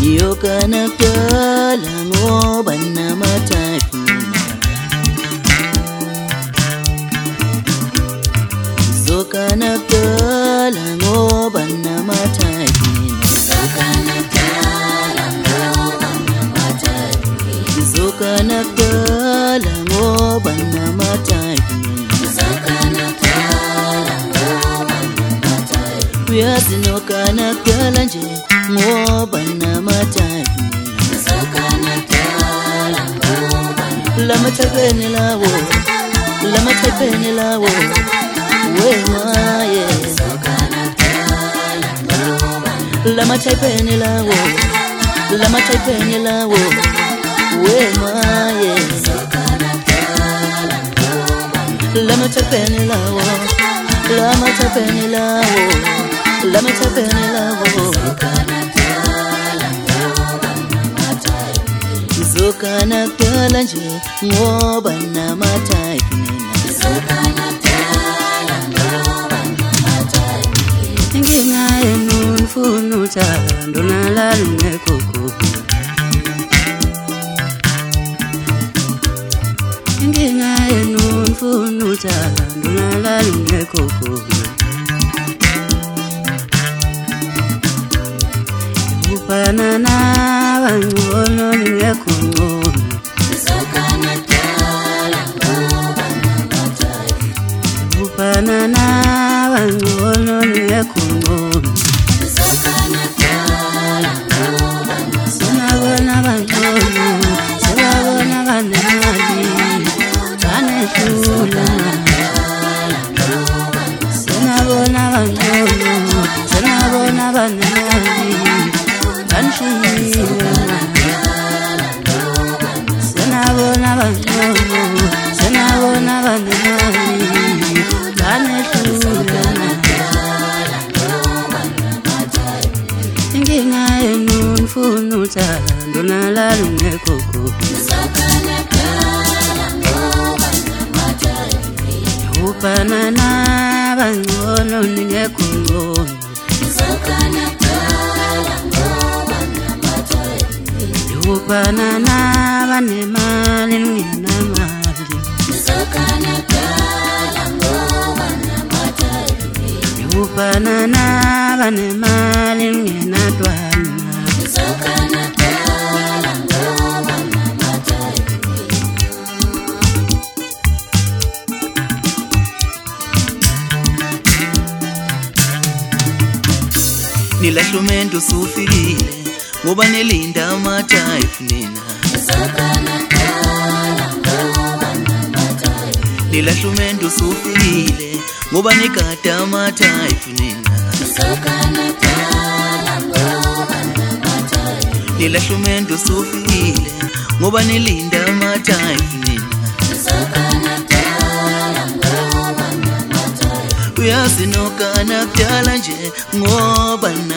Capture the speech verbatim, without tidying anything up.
Yokana kala ngoba namathathu Zokana kala ngoba namathathu Zokana kala ngoba namathathu Zokana kala ngoba namathathu Zokana kala ngoba namathathu Uyazinokana kala nje ngoba namathathu Zokana kala ngoba Lamathapeni lawo Lamathapeni lawo Wemaye Zokana kala ngoba Lamathapeni lawo Lamathapeni lawo Wemaye Zokana kala ngoba Lamathapeni lawo Lamathapeni lawo Lamathapeni lawo Zokana kala nje ngoba namathathu Zokana kala ngoba namathathu Inkinga yenu nifuna uthando nalala ungekho khona Inkinga yenu nifuna uthando nalala ungekho khona Upanana bangcono ningekho ngcono Zokana kala ngoba namathathu Upanana bangcono ningekho ngcono Zokana kala ngoba Sinabona bangcono Sinabona banemali Banehlula Sinabona bangcono Sinabona banemali Senabona bangcono Senabona banemali banehlula Inkinga yenu nifuna uthando nalala ungekho khona Zokana kala ngoba namathathu Upanana bangcono ningekho ngcono Zokana kala ngoba namathathu Upanana banemali nginamali Zokana kala ngoba namathathu Upanana banemali nginatwana Zokana kala ngoba namathathu Nilahlumendo sufikile ngoba nelinda amathathu nina Zokana kala ngoba namathathu Nilahlumendo sufikile ngoba negada amathathu nina Zokana kala ngoba namathathu Nilahlumendo sufikile ngoba nelinda amathathu nina Zokana kala ngoba namathathu Uyazinokana kudala nje ngoba